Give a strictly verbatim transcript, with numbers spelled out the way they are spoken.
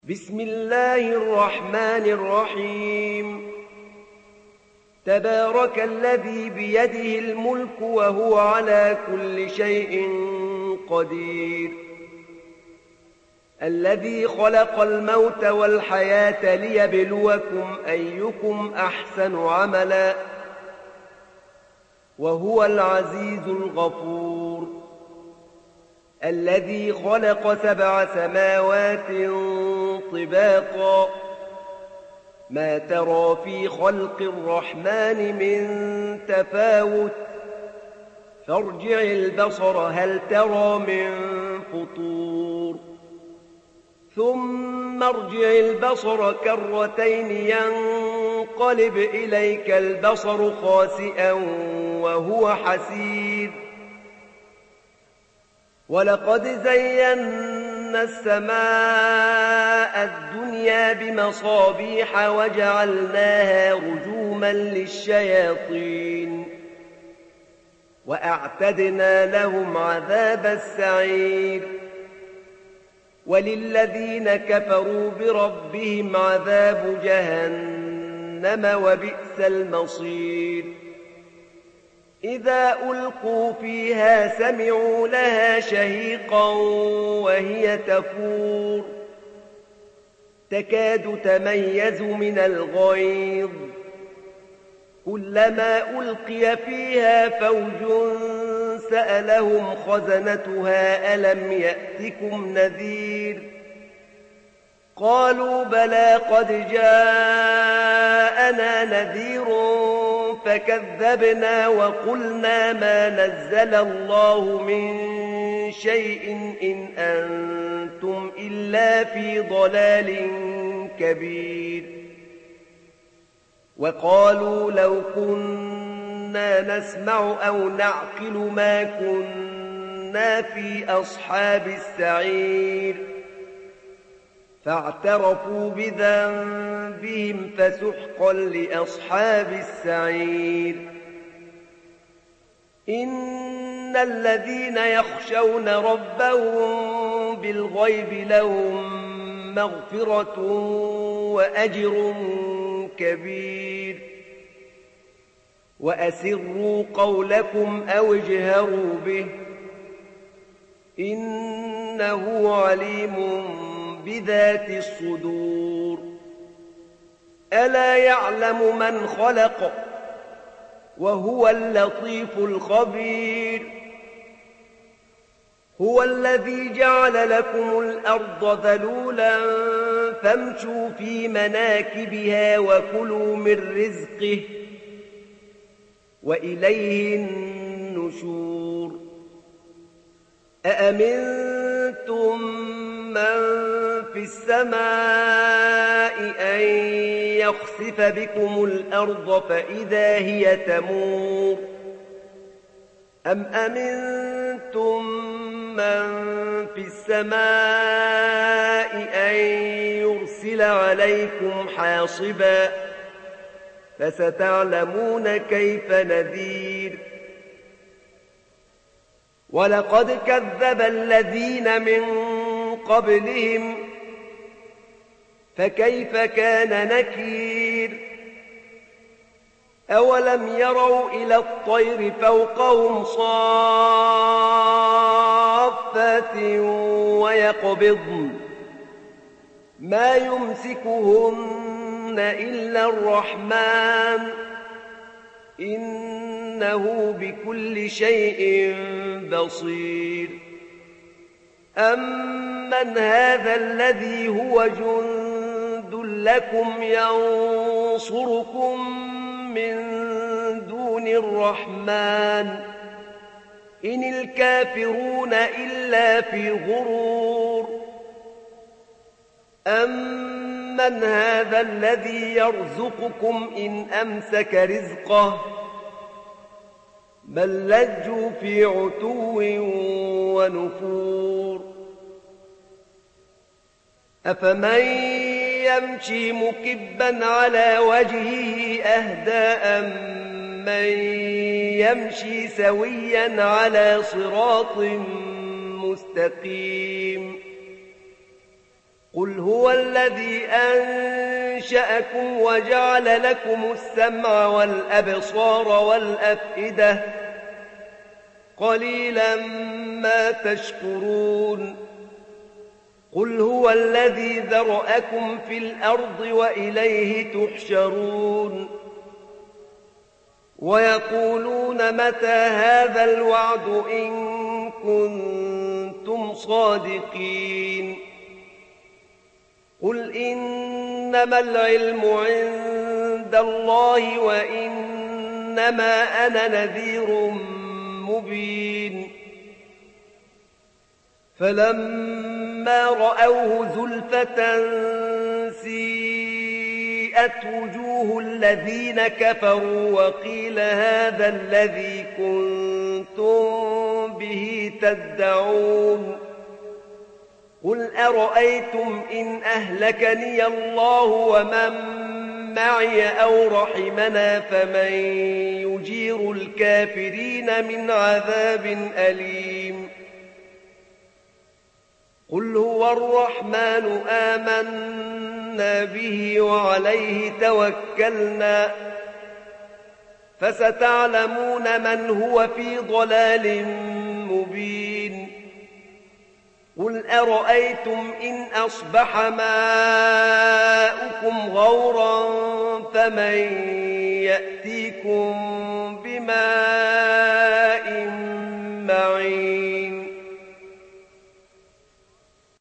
بسم الله الرحمن الرحيم. تبارك الذي بيده الملك وهو على كل شيء قدير، الذي خلق الموت والحياة ليبلوكم أيكم أحسن عملا، وهو العزيز الغفور، الذي خلق سبع سماوات طباقا، ما ترى في خلق الرحمن من تفاوت، فارجع البصر هل ترى من فطور، ثم ارجع البصر كرتين ينقلب إليك البصر خاسئا وهو حسير. ولقد زينا السماء الدنيا بمصابيح وجعلناها رجوما للشياطين، وأعتدنا لهم عذاب السعير. وللذين كفروا بربهم عذاب جهنم وبئس المصير. إذا ألقوا فيها سمعوا لها شهيقا وهي تفور، تكاد تميز من الغيظ، كلما ألقي فيها فوج سألهم خزنتها ألم يأتكم نذير؟ قالوا بلى قد جاءنا نذير فكذبنا وقلنا ما نزل الله من شيء إن أنتم إلا في ضلال كبير. وقالوا لو كنا نسمع أو نعقل ما كنا في أصحاب السعير، فاعترفوا بذنبهم فسحقا لأصحاب السعير. إن الذين يخشون ربهم بالغيب لهم مغفرة وأجر كبير. وأسروا قولكم أو اجهروا به، إنه عليم بذات الصدور. ألا يعلم من خلق وهو اللطيف الخبير. هو الذي جعل لكم الأرض ذلولا فامشوا في مناكبها وكلوا من رزقه وإليه النشور. أأمنتم من في السماء أن يخسف بكم الأرض فإذا هي تمور، أم أمنتم من في السماء أن يرسل عليكم حاصبا، فستعلمون كيف نذير. ولقد كذب الذين من قبلهم فكيف كان نكير. أولم يروا إلى الطير فوقهم صافات ويقبضن ما يمسكهن إلا الرحمن، إنه بكل شيء بصير. أمن هذا الذي هو جند لكم ينصركم من دون الرحمن، إن الكافرون إلا في غرور. أمن هذا الذي يرزقكم إن أمسك رزقه، بل لجوا في عتو ونفور. أفمن يمشي مكبا على وجهه أهدى أمن يمشي سويا على صراط مستقيم. قل هو الذي أنشأكم وجعل لكم السمع والأبصار والأفئدة قليلا ما تشكرون قل هو الذي ذرأكم في الأرض وإليه تحشرون ويقولون متى هذا الوعد إن كنتم صادقين قل إنما العلم عند الله وإنما أنا نذير مبين فلما رأوه زلفة سيئت وجوه الذين كفروا وقيل هذا الذي كنتم به تدعون قل أرأيتم إن أهلكني الله ومن معي أو رحمنا فمن يجير الكافرين من عذاب أليم قل هو الرحمن آمنا به وعليه توكلنا فستعلمون من هو في ضلال مبين قل أرأيتم إن أصبح ماؤكم غورا فمن يأتيكم بماء